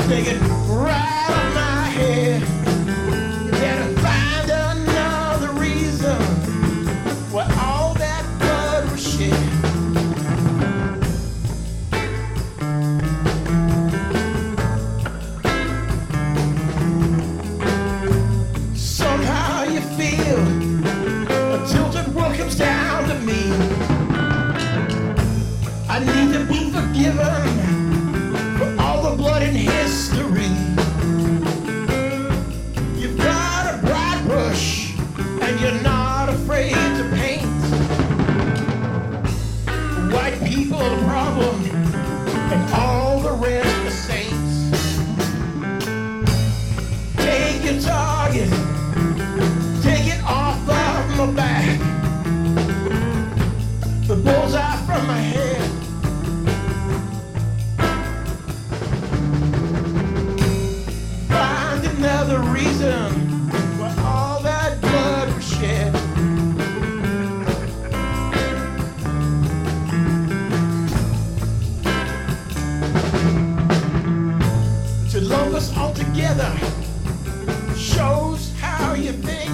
Take it right on my head. You better find another reason why all that blood was shed. Somehow you feel a tilted world comes down to me. I need to be forgiven for all the blood in history. You've got a bright brush and you're not afraid to paint. White people the problem and all the rest the saints. Take your target, take it off of my back. The bullseye from my head. Find another reason why all that blood was shed. To lump us all together shows how you think.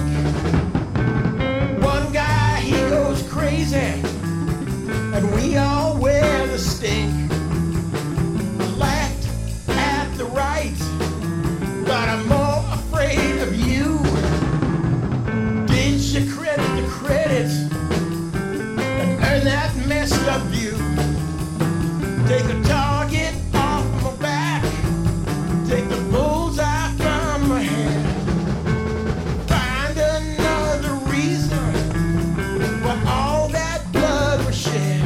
One guy, he goes crazy, and we all wear the stink. Laughed at the right, but I'm more afraid of you. Did you credit the credit and earn that messed up view? Take a target off my back, take the bullseye from my head. Find another reason why all that blood was shed.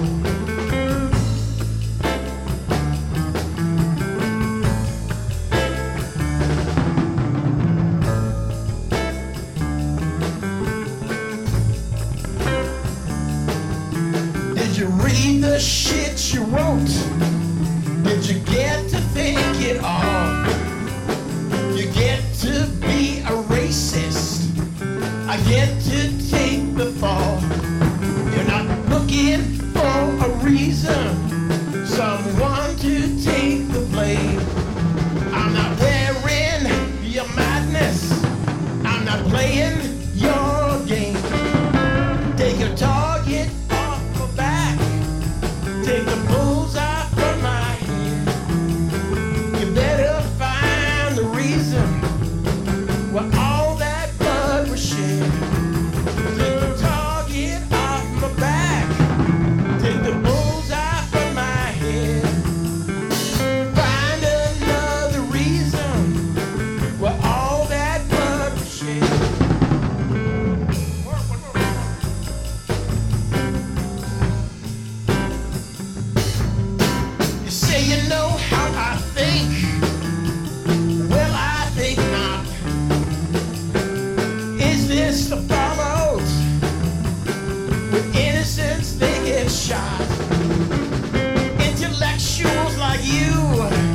Did you read the shit you wrote? Did you get to think it all? You get to be a racist, I get to take the fall. You're not looking for a reason, someone to take the blame. I'm not wearing your madness, I'm not playing your game. Take your target off my back, take the bullseye from my head. You better find the reason why all that blood was shed. Take the target off my back, take the bullseye from my head. Find another reason why all that blood was shed. You say you know how I think. Well, I think not. Is this the fallout? With innocents, they get shot. Intellectuals like you